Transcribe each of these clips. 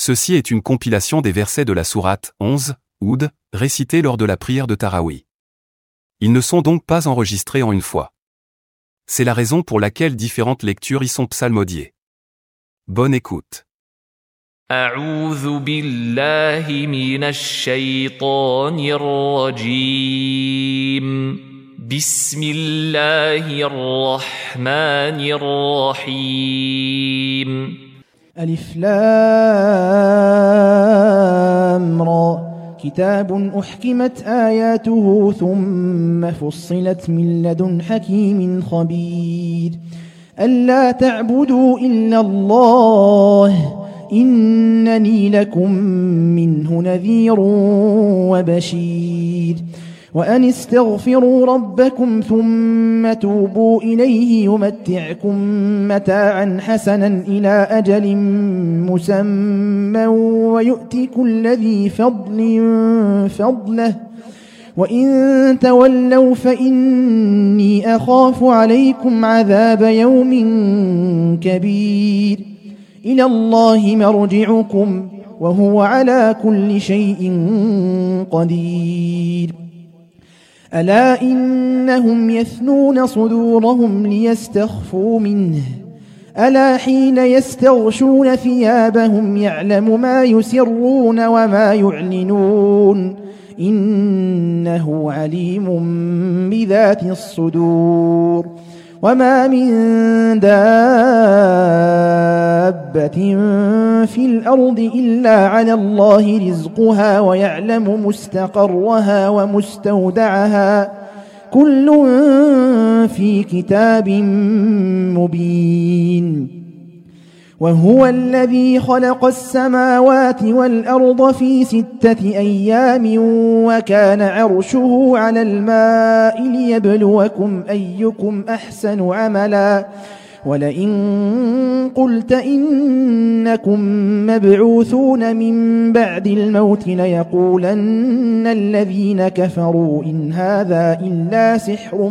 Ceci est une compilation des versets de la sourate 11, Oud, récités lors de la prière de Tarawih. Ils ne sont donc pas enregistrés en une fois. C'est la raison pour laquelle différentes lectures y sont psalmodiées. Bonne écoute. أعوذ بالله من الشيطان الرجيم بسم الله الرحمن الرحيم ألف لام را كتاب أحكمت آياته ثم فصلت من لدن حكيم خبير ألا تعبدوا إلا الله إنني لكم منه نذير وبشير وأن استغفروا ربكم ثم توبوا إليه يمتعكم متاعا حسنا إلى أجل مسمى ويؤتي كل ذي فضل فضله وإن تولوا فإني أخاف عليكم عذاب يوم كبير إلى الله مرجعكم وهو على كل شيء قدير ألا إنهم يثنون صدورهم ليستخفوا منه ألا حين يستغشون ثيابهم يعلم ما يسرون وما يعلنون إنه عليم بذات الصدور وما من دابة في الأرض إلا على الله رزقها ويعلم مستقرها ومستودعها كل في كتاب مبين وهو الذي خلق السماوات والأرض في 6 أيام وكان عرشه على الماء ليبلوكم أيكم أحسن عملا ولئن قلت إنكم مبعوثون من بعد الموت ليقولن الذين كفروا إن هذا إلا سحر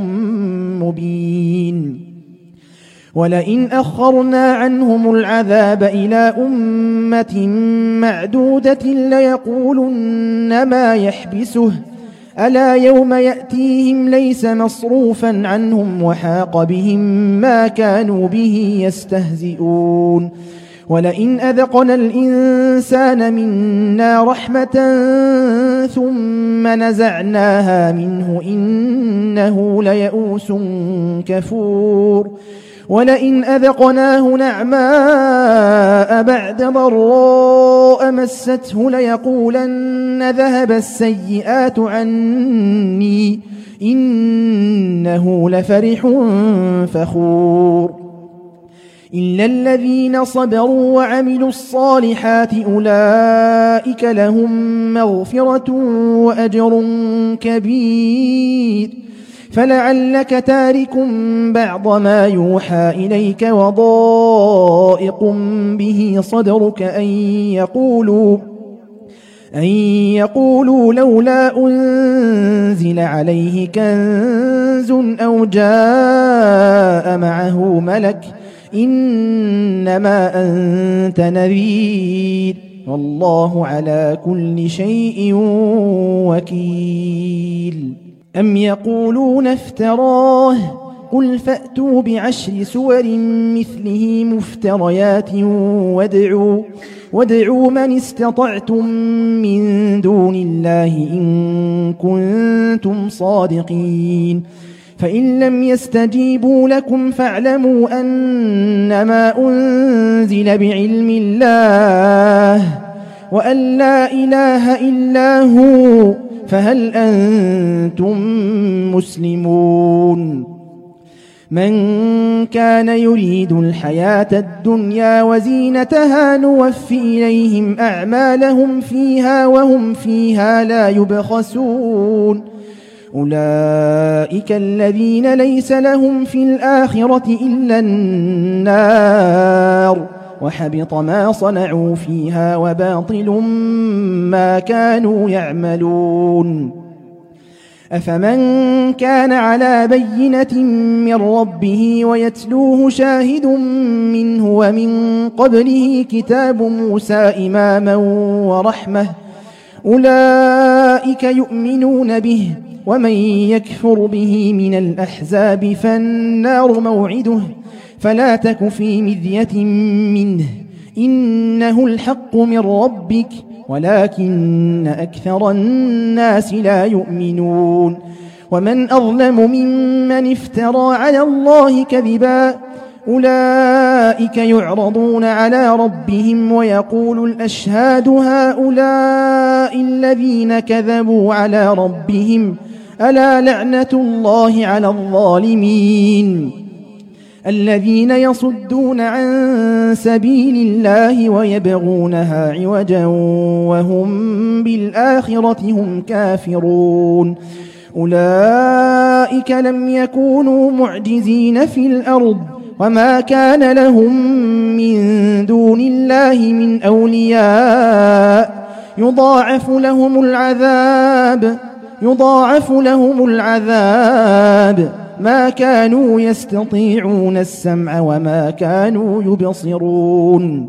مبين ولئن أخرنا عنهم العذاب إلى أمة معدودة ليقولن ما يحبسه ألا يوم يأتيهم ليس مصروفا عنهم وحاق بهم ما كانوا به يستهزئون ولئن أذقنا الإنسان منا رحمة ثم نزعناها منه إنه ليئوس كفور ولئن أذقناه نعماء بعد ضراء مسته ليقولن ذهب السيئات عني إنه لفرح فخور إلا الذين صبروا وعملوا الصالحات أولئك لهم مغفرة وأجر كبير فلعلك تارك بعض ما يوحى إليك وضائق به صدرك أن يقولوا لولا أنزل عليه كنز أو جاء معه ملك إنما أنت نذير والله على كل شيء وكيل أم يقولون افتراه قل فأتوا ب10 سور مثله مفتريات وادعوا من استطعتم من دون الله إن كنتم صادقين فإن لم يستجيبوا لكم فاعلموا أنما أنزل بعلم الله وأن لا إله إلا هو فهل أنتم مسلمون من كان يريد الحياة الدنيا وزينتها نوفي إليهم أعمالهم فيها وهم فيها لا يبخسون أولئك الذين ليس لهم في الآخرة إلا النار وحبط ما صنعوا فيها وباطل ما كانوا يعملون أفمن كان على بينة من ربه ويتلوه شاهد منه ومن قبله كتاب موسى إماما ورحمة أولئك يؤمنون به ومن يكفر به من الأحزاب فالنار موعده فلا تك في مذية منه إنه الحق من ربك ولكن أكثر الناس لا يؤمنون ومن أظلم ممن افترى على الله كذبا أولئك يعرضون على ربهم ويقول الأشهاد هؤلاء الذين كذبوا على ربهم ألا لعنة الله على الظالمين الذين يصدون عن سبيل الله ويبغونها عوجا وهم بالآخرة هم كافرون أولئك لم يكونوا معجزين في الأرض وما كان لهم من دون الله من أولياء يضاعف لهم العذاب ما كانوا يستطيعون السمع وما كانوا يبصرون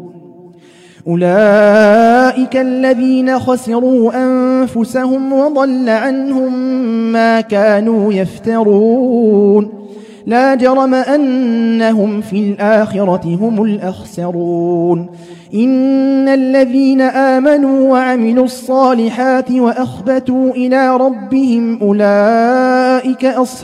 أولئك الذين خسروا أنفسهم وضل عنهم ما كانوا يفترون لا جرم أنهم في الآخرة هم الأخسرون إن الذين آمنوا وعملوا الصالحات وأخبتوا إلى ربهم أولئك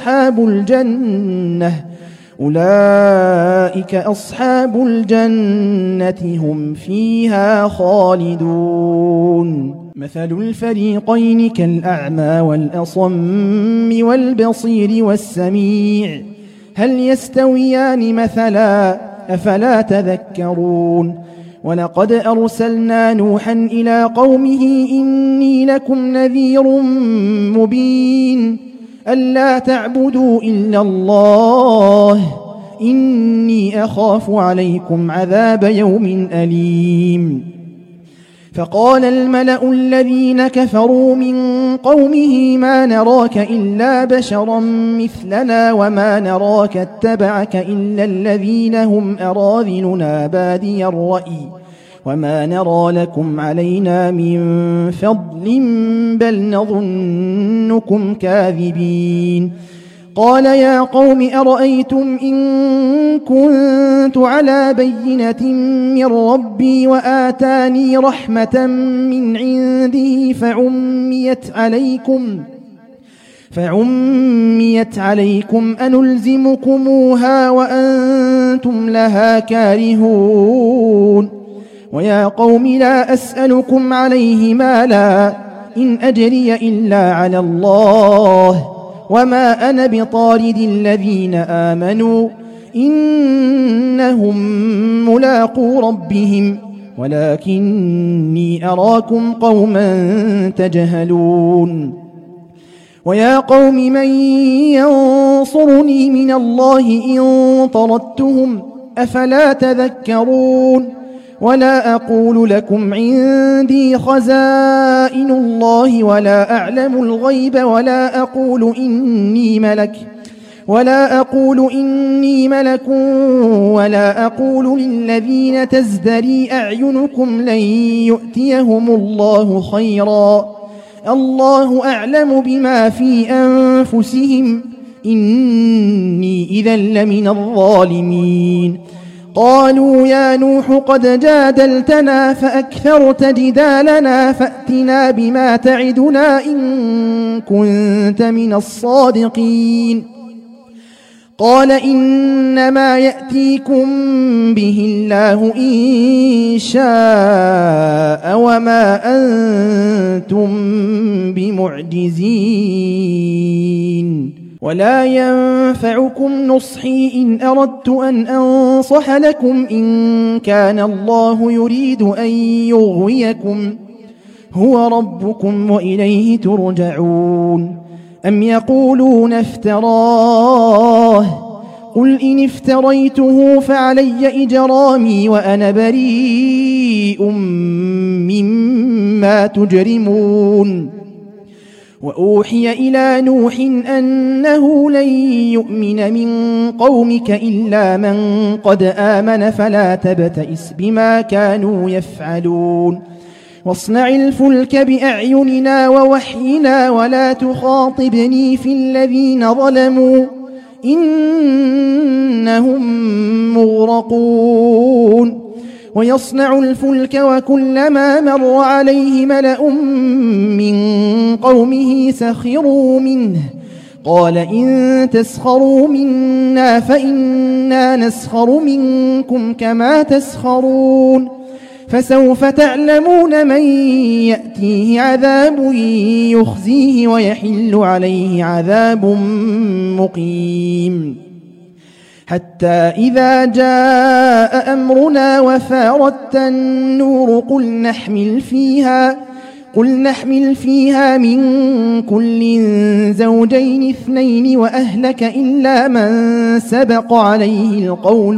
أصحاب الجنة هم فيها خالدون مثل الفريقين كالأعمى والأصم والبصير والسميع هل يستويان مثلا أفلا تذكرون ولقد أرسلنا نوحا إلى قومه إني لكم نذير مبين ألا تعبدوا إلا الله إني أخاف عليكم عذاب يوم أليم فقال الملأ الذين كفروا من قومه ما نراك إلا بشرا مثلنا وما نراك اتبعك إلا الذين هم أراذلنا بادي الرأي وما نرى لكم علينا من فضل بل نظنكم كاذبين قال يا قوم أرأيتم إن كنت على بينة من ربي وآتاني رحمة من عنده فعميت عليكم أنلزمكموها وأنتم لها كارهون ويا قوم لا أسألكم عليه مالا إن أجري إلا على الله وما أنا بطارد الذين آمنوا إنهم ملاقو ربهم ولكني أراكم قوما تجهلون ويا قوم من ينصرني من الله إن طردتهم أفلا تذكرون ولا أقول لكم عندي خزائن الله ولا أعلم الغيب ولا أقول إني ملك ولا أقول للذين تزدري أعينكم لن يؤتيهم الله خيرا الله أعلم بما في أنفسهم إني إذا لمن الظالمين قالوا يا نوح قد جادلتنا فأكثرت جدالنا فأتنا بما تعدنا إن كنت من الصادقين قال إنما يأتيكم به الله إن شاء وما أنتم بمعجزين ولا ينفعكم نصحي إن أردت أن أنصح لكم إن كان الله يريد أن يغويكم هو ربكم وإليه ترجعون أم يقولون افتراه قل إن افتريته فعلي إجرامي وأنا بريء مما تجرمون وأوحي إلى نوح أنه لن يؤمن من قومك إلا من قد آمن فلا تبتئس بما كانوا يفعلون واصنع الفلك بأعيننا ووحينا ولا تخاطبني في الذين ظلموا إنهم مغرقون ويصنع الفلك وكلما مر عليه ملأ من قومه سخروا منه قال إن تسخروا منا فإنا نسخر منكم كما تسخرون فسوف تعلمون من يأتيه عذاب يخزيه ويحل عليه عذاب مقيم حتى إذا جاء أمرنا وفارت النور قل نحمل فيها من كل زوجين اثنين وأهلك إلا من سبق عليه القول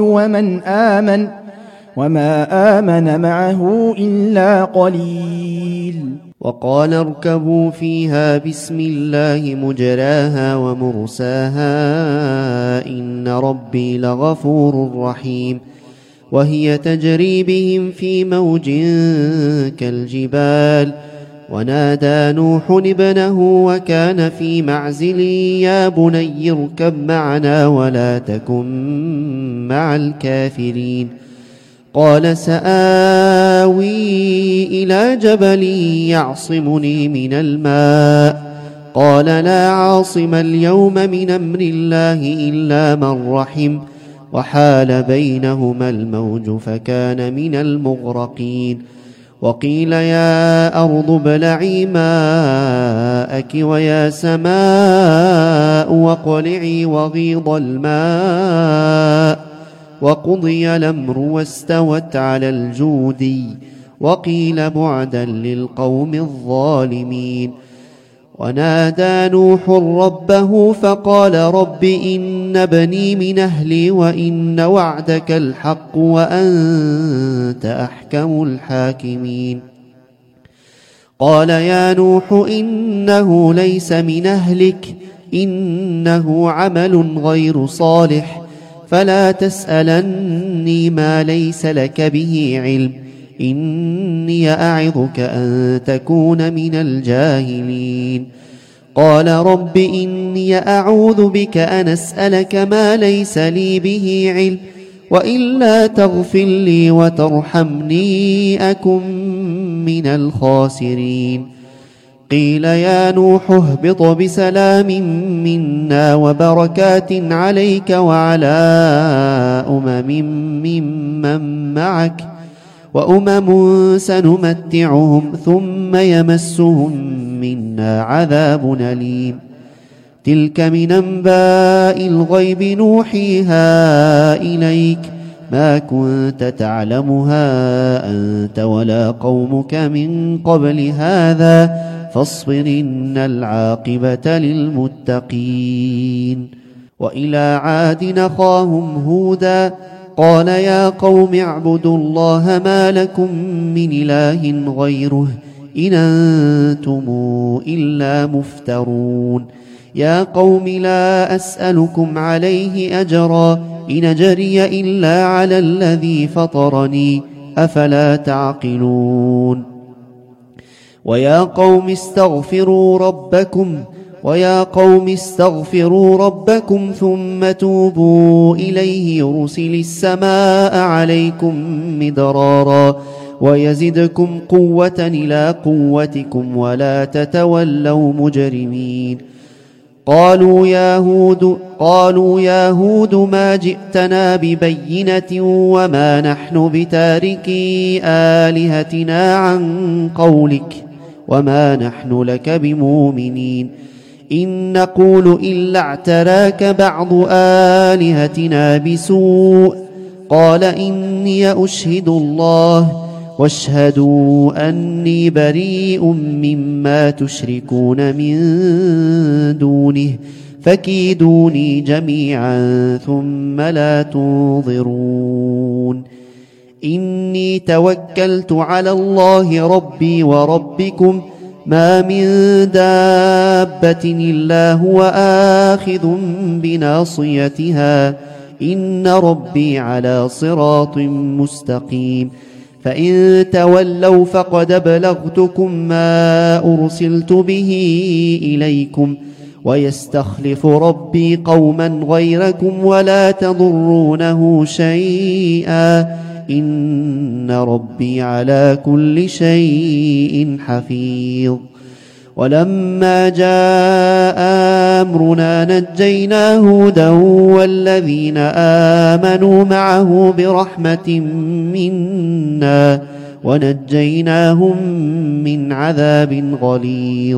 وما آمن معه إلا قليل وقال اركبوا فيها بسم الله مجراها ومرساها إن ربي لغفور رحيم وهي تجري بهم في موج كالجبال ونادى نوح ابنه وكان في معزل يا بني اركب معنا ولا تكن مع الكافرين قال سآوي إلى جبل يعصمني من الماء قال لا عاصم اليوم من أمر الله إلا من رحم وحال بينهما الموج فكان من المغرقين وقيل يا أرض ابلعي ماءك ويا سماء واقلعي وغيض الماء وقضي الأمر واستوت على الجودي وقيل بعدا للقوم الظالمين ونادى نوح ربه فقال رب إن ابني من أهلي وإن وعدك الحق وأنت أحكم الحاكمين قال يا نوح إنه ليس من أهلك إنه عمل غير صالح فلا تسألني ما ليس لك به علم إني أعظك أن تكون من الجاهلين قال رب إني أعوذ بك أن أسألك ما ليس لي به علم وإلا تغفر لي وترحمني أكن من الخاسرين قيل يا نوح اهبط بسلام منا وبركات عليك وعلى ممن معك وأمم سنمتعهم ثم يمسهم منا عذاب أليم تلك من أنباء الغيب نوحيها إليك ما كنت تعلمها أنت ولا قومك من قبل هذا فاصبر إن العاقبة للمتقين وإلى عاد أخاهم هودا قال يا قوم اعبدوا الله ما لكم من إله غيره إن أنتم إلا مفترون يا قوم لا أسألكم عليه أجرا إن أجري إلا على الذي فطرني أفلا تعقلون ويا قوم استغفروا ربكم ثم توبوا إليه يرسل السماء عليكم مدرارا ويزدكم قوة إلى قوتكم ولا تتولوا مجرمين قالوا يا هود ما جئتنا ببينة وما نحن بتاركي آلهتنا عن قولك وما نحن لك بمؤمنين إن نقول إلا اعتراك بعض آلهتنا بسوء قال إني أشهد الله واشهدوا أني بريء مما تشركون من دونه فكيدوني جميعا ثم لا تنظرون إني توكلت على الله ربي وربكم ما من دابة إلا هو آخذ بناصيتها إن ربي على صراط مستقيم فإن تولوا فقد أبلغتكم ما أرسلت به إليكم ويستخلف ربي قوما غيركم ولا تضرونه شيئا إن ربي على كل شيء حفيظ ولما جاء أمرنا نجينا هودا والذين آمنوا معه برحمة منا ونجيناهم من عذاب غليظ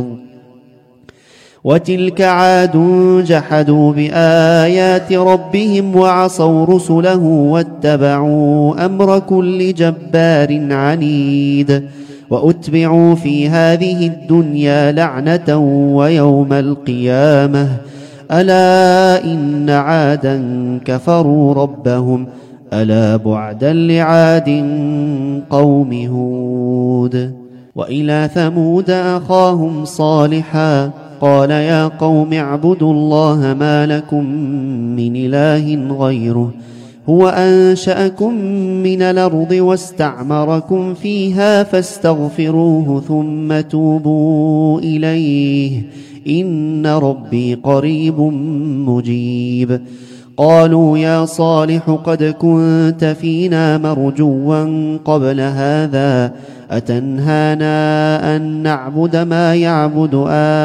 وتلك عاد جحدوا بآيات ربهم وعصوا رسله واتبعوا أمر كل جبار عنيد وأتبعوا في هذه الدنيا لعنة ويوم القيامة ألا إن عادا كفروا ربهم ألا بعدا لعاد قوم هود وإلى ثمود أخاهم صالحا قال يا قوم اعبدوا الله ما لكم من إله غيره هو أنشأكم من الأرض واستعمركم فيها فاستغفروه ثم توبوا إليه إن ربي قريب مجيب قالوا يا صالح قد كنت فينا مرجوا قبل هذا أتنهانا أن نعبد ما يعبد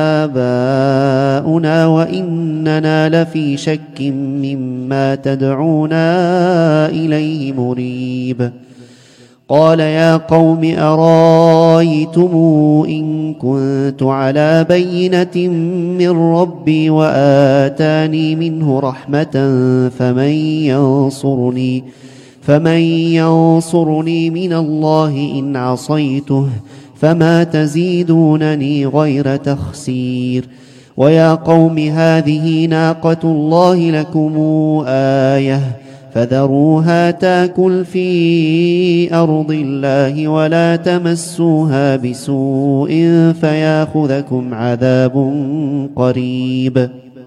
آباؤنا وإننا لفي شك مما تدعونا إليه مريب قال يا قوم أرايتم إن كنت على بينة من ربي وآتاني منه رحمة فمن ينصرني من الله إن عصيته فما تزيدونني غير تخسير ويا قوم هذه ناقة الله لكم آية فذروها تاكل في أرض الله ولا تمسوها بسوء فياخذكم عذاب قريب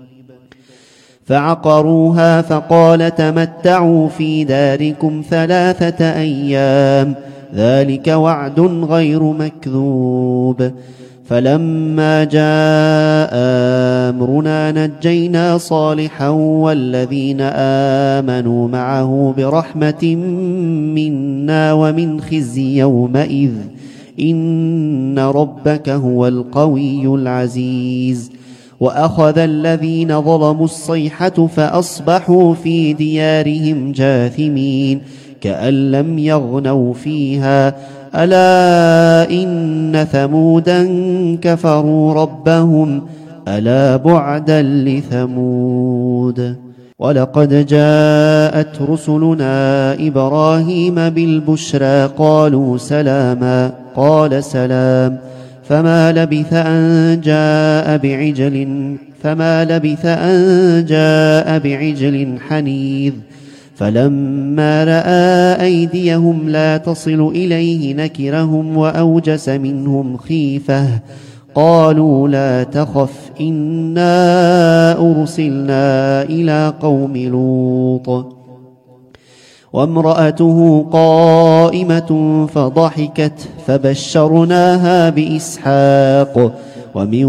فعقروها فقال تمتعوا في داركم 3 أيام ذلك وعد غير مكذوب فلما جاء أمرنا نجينا صالحا والذين آمنوا معه برحمة منا ومن خزي يومئذ إن ربك هو القوي العزيز وأخذ الذين ظلموا الصيحة فأصبحوا في ديارهم جاثمين كأن لم يغنوا فيها ألا إن ثمودا كفروا ربهم ألا بعدا لثمود ولقد جاءت رسلنا إبراهيم بالبشرى قالوا سلاما قال سلام فما لبث أن جاء بعجل حنيذ فلما رأى أيديهم لا تصل إليه نكرهم وأوجس منهم خيفة قالوا لا تخف إنا أرسلنا إلى قوم لوط وامرأته قائمة فضحكت فبشرناها بإسحاق ومن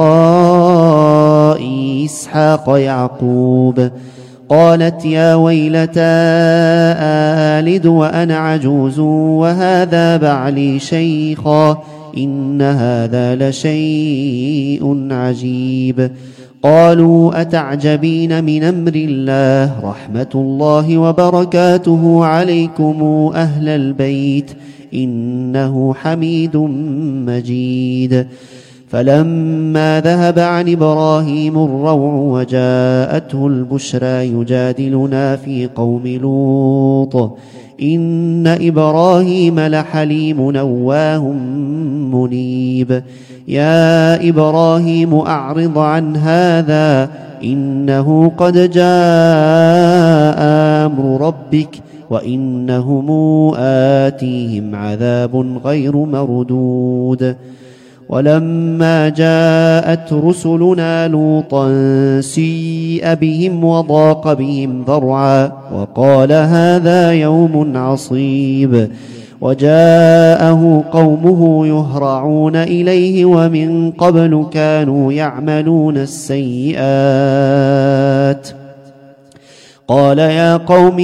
وراء إسحاق يعقوب قالت يا ويلتى آلد وأنا عجوز وهذا بعلي شيخا إن هذا لشيء عجيب قالوا أتعجبين من أمر الله رحمة الله وبركاته عليكم أهل البيت إنه حميد مجيد فلما ذهب عن إبراهيم الروع وجاءته البشرى يجادلنا في قوم لوط إن إبراهيم لحليم نواه منيب يا إبراهيم أعرض عن هذا إنه قد جاء أمر ربك وإنهم آتيهم عذاب غير مردود ولما جاءت رسلنا لوطا سيء بهم وضاق بهم ذرعا وقال هذا يوم عصيب وجاءه قومه يهرعون إليه ومن قبل كانوا يعملون السيئات قال يا قوم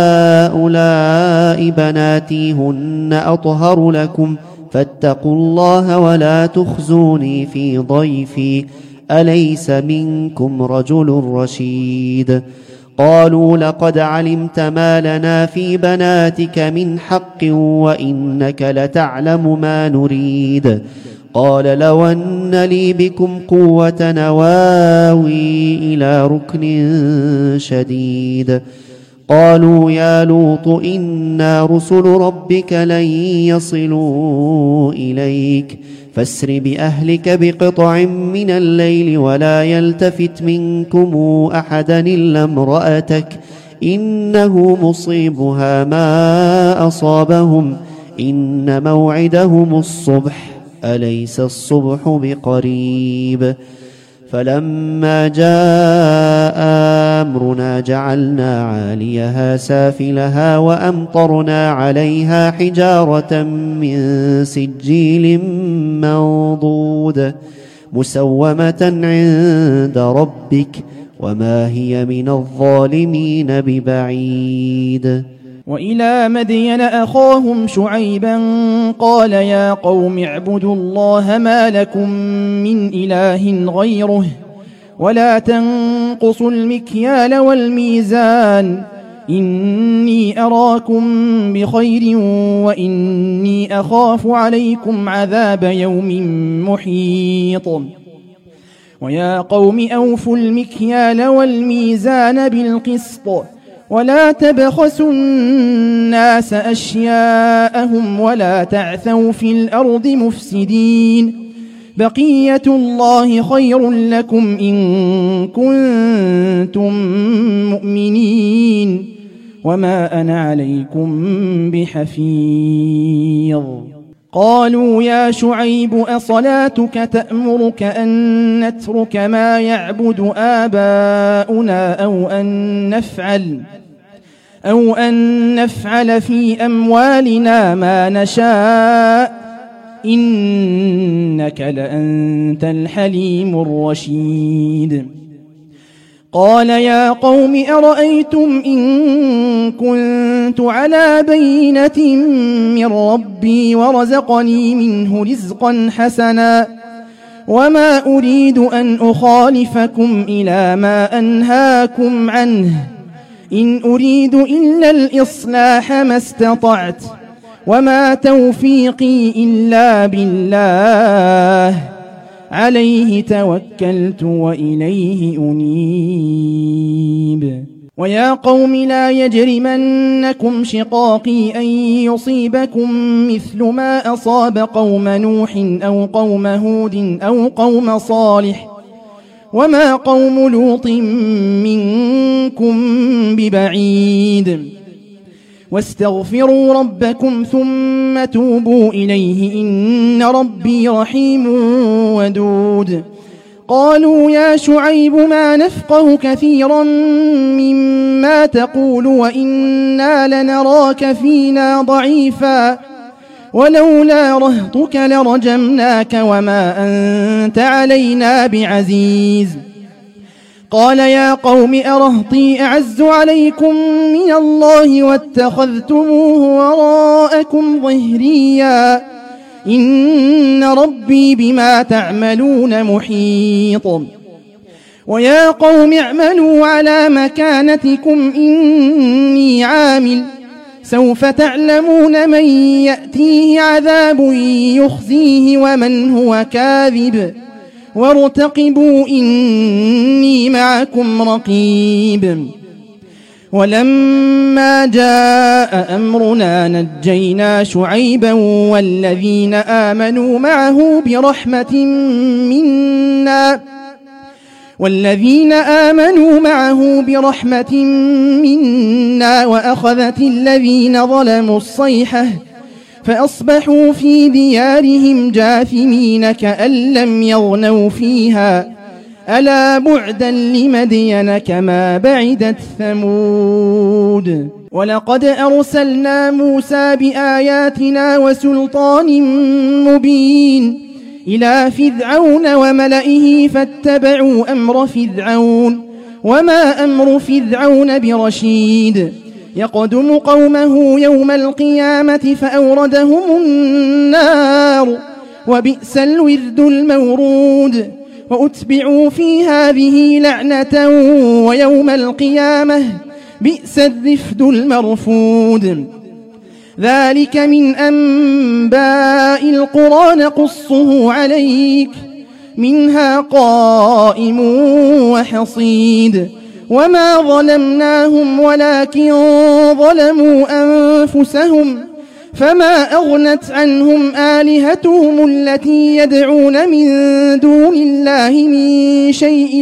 هؤلاء بناتي هن أطهر لكم فاتقوا الله ولا تخزوني في ضيفي أليس منكم رجل رشيد قالوا لقد علمت ما لنا في بناتك من حق وإنك لتعلم ما نريد قال لو أن لي بكم قوة نواوي إلى ركن شديد قالوا يا لوط إنا رسل ربك لن يصلوا إليك فاسر بأهلك بقطع من الليل ولا يلتفت منكم أحدا إلا امرأتك إنه مصيبها ما أصابهم إن موعدهم الصبح أليس الصبح بقريب فلما جاء أمرنا جعلنا عاليها سافلها وأمطرنا عليها حجارة من سجيل منضود مسومة عند ربك وما هي من الظالمين ببعيد وإلى مدين أخاهم شعيبا قال يا قوم اعبدوا الله ما لكم من إله غيره ولا تنقصوا المكيال والميزان إني أراكم بخير وإني أخاف عليكم عذاب يوم محيط ويا قوم أوفوا المكيال والميزان بالقسط ولا تبخسوا الناس أشياءهم ولا تعثوا في الأرض مفسدين بقية الله خير لكم إن كنتم مؤمنين وما أنا عليكم بحفيظ قالوا يا شعيب أصلاتك تأمرك أن نترك ما يعبد آباؤنا أو أن نفعل في أموالنا ما نشاء إنك لأنت الحليم الرشيد قال يا قوم أرأيتم إن كنت على بينة من ربي ورزقني منه رزقا حسنا وما أريد أن أخالفكم إلى ما أنهاكم عنه إن أريد إلا الإصلاح ما استطعت وما توفيقي إلا بالله عليه توكلت وإليه أنيب ويا قوم لا يجرمنكم شقاقي أن يصيبكم مثل ما أصاب قوم نوح أو قوم هود أو قوم صالح وما قوم لوط منكم ببعيد واستغفروا ربكم ثم توبوا إليه إن ربي رحيم ودود قالوا يا شعيب ما نفقه كثيرا مما تقول وإنا لنراك فينا ضعيفا ولولا رهطك لرجمناك وما أنت علينا بعزيز قال يا قوم أرهطي أعز عليكم من الله واتخذتموه وراءكم ظهريا إن ربي بما تعملون محيط ويا قوم اعملوا على مكانتكم إني عامل سوف تعلمون من يأتيه عذاب يخزيه ومن هو كاذب وارتقبوا إني معكم رقيب ولما جاء أمرنا نجينا شعيبا والذين آمنوا معه برحمة منا وأخذت الذين ظلموا الصيحة فأصبحوا في ديارهم جاثمين كأن لم يغنوا فيها ألا بعدا لمدين كما بعدت ثمود ولقد أرسلنا موسى بآياتنا وسلطان مبين إلى فرعون وملئه فاتبعوا أمر فرعون وما أمر فرعون برشيد يقدم قومه يوم القيامة فأوردهم النار وبئس الورد المورود وأتبعوا في هذه لعنة ويوم القيامة بئس الرفد المرفود ذلك من أنباء القرى نقصه عليك منها قائم وحصيد وما ظلمناهم ولكن ظلموا أنفسهم فما أغنت عنهم آلهتهم التي يدعون من دون الله من شيء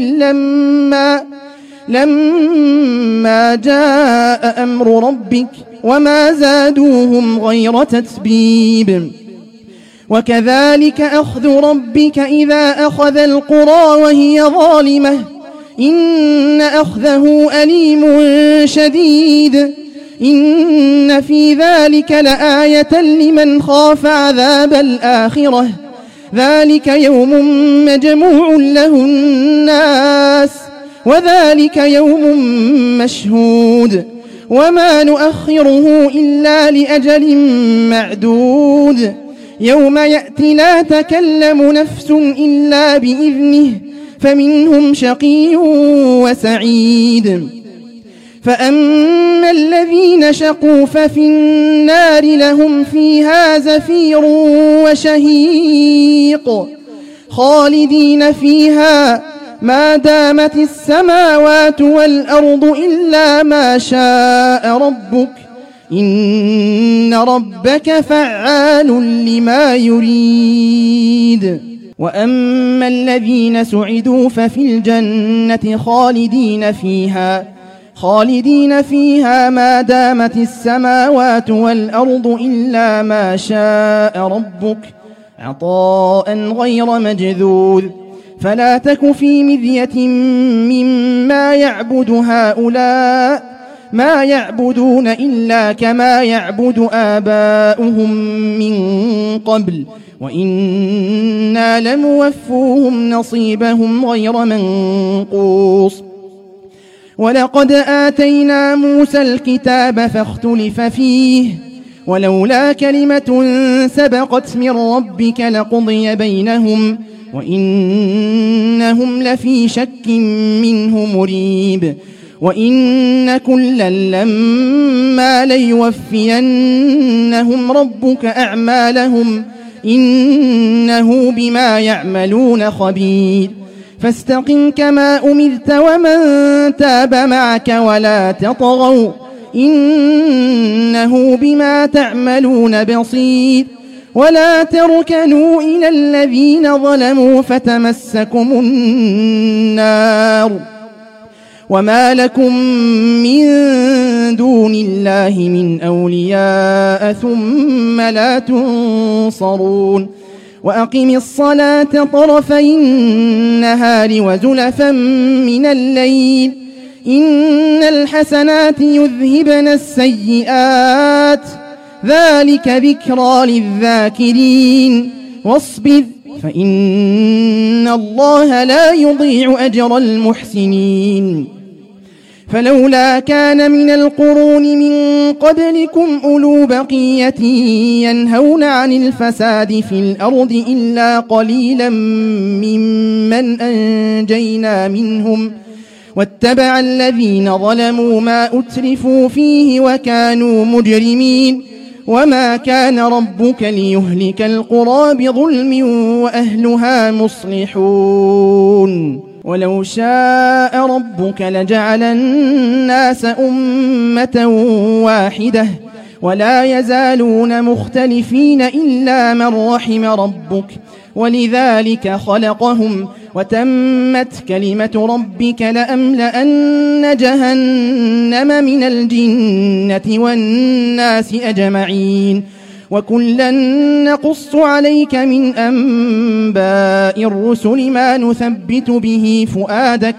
لما جاء أمر ربك وما زادوهم غير تتبيب وكذلك أخذ ربك إذا أخذ القرى وهي ظالمة إن أخذه أليم شديد إن في ذلك لآية لمن خاف عذاب الآخرة ذلك يوم مجموع له الناس وذلك يوم مشهود وما نؤخره إلا لأجل معدود يوم يأتي لا تكلم نفس إلا بإذنه فمنهم شقي وسعيد فأما الذين شقوا ففي النار لهم فيها زفير وشهيق خالدين فيها ما دامت السماوات والأرض إلا ما شاء ربك إن ربك فعال لما يريد وأما الذين سعدوا ففي الجنة خالدين فيها ما دامت السماوات والأرض إلا ما شاء ربك عطاء غير مجذوذ فلا تك في مرية مما يعبد هؤلاء ما يعبدون إلا كما يعبد آباؤهم من قبل وإنا لموفوهم نصيبهم غير منقوص ولقد آتينا موسى الكتاب فاختلف فيه ولولا كلمة سبقت من ربك لقضي بينهم وإنهم لفي شك منه مريب وإن كلا لما ليوفينهم ربك أعمالهم إنه بما يعملون خبير فاستقم كما أمرت ومن تاب معك ولا تطغوا إنه بما تعملون بصير ولا تركنوا إلى الذين ظلموا فتمسكم النار وما لكم من دون الله من أولياء ثم لا تنصرون وأقم الصلاة طرفي النهار وزلفا من الليل إن الحسنات يذهبن السيئات ذلك ذكرى للذاكرين واصبر فإن الله لا يضيع أجر المحسنين فلولا كان من القرون من قبلكم أولو بقية ينهون عن الفساد في الأرض إلا قليلا ممن أنجينا منهم واتبع الذين ظلموا ما أترفوا فيه وكانوا مجرمين وما كان ربك ليهلك القرى بظلم وأهلها مصلحون ولو شاء ربك لجعل الناس أمة واحدة ولا يزالون مختلفين إلا من رحم ربك ولذلك خلقهم وتمت كلمة ربك لأملأن جهنم من الجنة والناس أجمعين وكلا نقص عليك من أنباء الرسل ما نثبت به فؤادك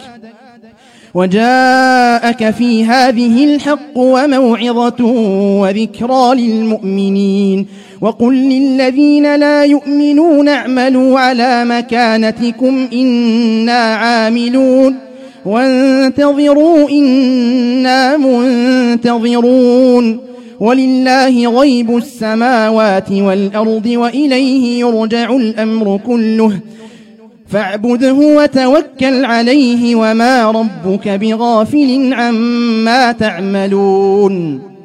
وجاءك في هذه الحق وموعظة وذكرى للمؤمنين وقل للذين لا يؤمنون اعملوا على مكانتكم إنا عاملون وانتظروا إنا منتظرون ولله غيب السماوات والأرض وإليه يرجع الأمر كله فاعبده وتوكل عليه وما ربك بغافل عما تعملون